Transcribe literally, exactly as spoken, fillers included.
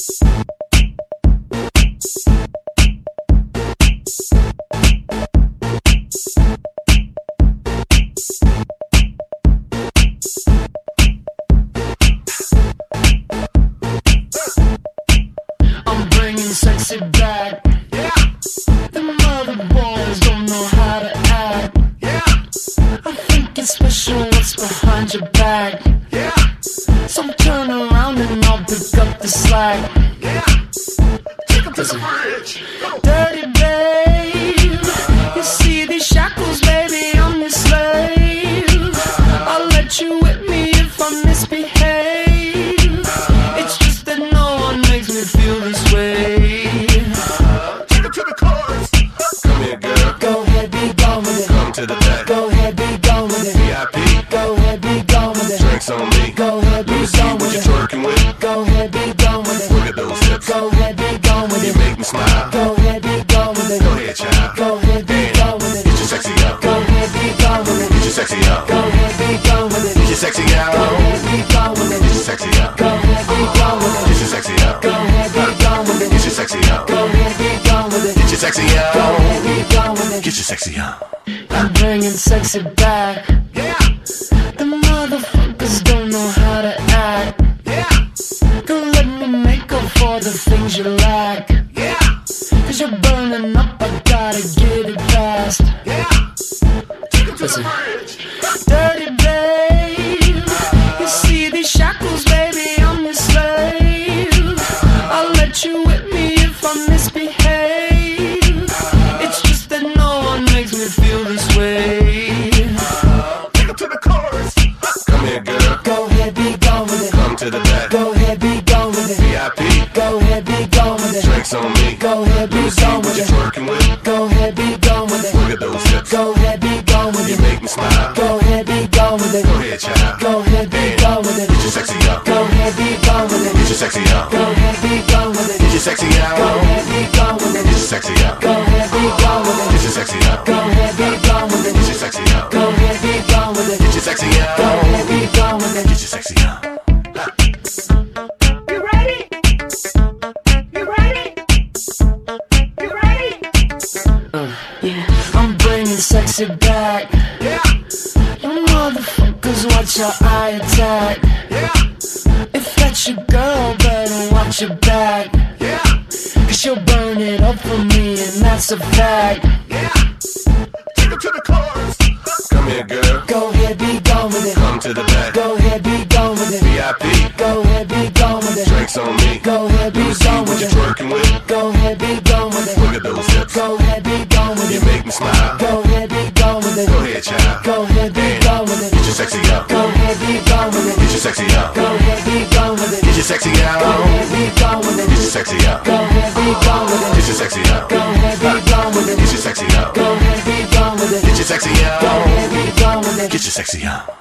I'm bringing sexy back. Yeah. The mother boys don't know how to act. Yeah. I think it's special what's behind your back. Yeah. So turn around and I'll pick up the slack. Yeah. Take 'em to the bridge. Dirty babe, you see these shackles, baby, I'm your slave. I'll let you whip me if I misbehave. It's just that no one makes me feel this way. Take 'em to the chorus. Come here, girl. Go ahead, be gone with it. Come to the back. Go ahead, be gone with it. V I P. Go ahead, be gone with it. Drinks on me. Go ahead, be Let me see gone what with you're it. twerking with. Go ahead, be gone with it. Look at those hips. Go ahead, be gone with You it. make me smile. Go ahead, be gone with it. Go ahead, child. Go ahead, be gone with it. Get your sexy out. Go ahead, be gone with it. Get your sexy out. Go ahead, be gone with it. Get your sexy out. Go ahead, be gone with it. Get your sexy out. Go ahead, be gone with it. Get your sexy out. Go ahead, be gone with it. Get your sexy out. Go ahead, be gone with it. Get your sexy out. Go ahead, be gone with it. Get your sexy out. I'm bringing sexy back. Yeah. The motherfuckers don't know how to act. Yeah. Don't let me make up for the things you lack. Yeah. Cause you're burning up, I gotta get it fast. Yeah. Take 'em to Listen. the bridge. Dirty babe, you see these shackles, baby, I'm your slave. I'll let you whip me if I misbehave. It's just that no one makes me feel this way. Take 'em to the chorus. Come here, girl. Go ahead, be gone with it. Come to the back. Go ahead, be gone with it. V I P. Go ahead, be gone with it. Drinks on me. Go ahead, be Let me see gone what with you're it. twerking with. Go ahead, be gone with it. Look at those hips. Go ahead, be gone with You it. make me smile. Go ahead, be gone with it. Go ahead, child. Go ahead, be gone with it. Get your sexy out. Go ahead, be gone with it. Get your sexy out. Go ahead, be gone with it. Get your sexy out. Go ahead, be gone with it. Get your sexy out. Go ahead, be gone with it. Get your sexy out. Go ahead, be gone with it. Get your sexy out. Go ahead, be gone with it. Get your sexy out. Go ahead, be gone with it. Get your sexy out. You ready? You ready? You ready? Uh, yeah, I'm bringing sexy back. Yeah. You motherfuckers, watch your eye attack. Yeah. If that's your girl, better watch your back. Yeah. Cause she'll burn it up for me, and that's a fact. Yeah. Take 'em to the chorus. Come here, girl. Go ahead, be gone with it. Come to the back. Go ahead, be gone with it. V I P. Go ahead, be gone with it. Drinks on me. Go ahead, be Let me see gone what with you're it. twerking with. Go ahead, be gone with it. Look at those hips. Go ahead, be gone with You it. make me smile. Go ahead, be gone with it. Go ahead, child. Go ahead, be gone with it. Get your sexy out. Go ahead, be gone with it. Get your sexy out. Go ahead, be gone with it. Get your sexy out. Go ahead, be gone with it. Get your sexy out. Go ahead, be gone with it. Get your sexy out. Go ahead, be gone with it. Get your sexy out. Go ahead, be gone with it. Get your sexy out. Go ahead, be gone with it. Get your sexy out.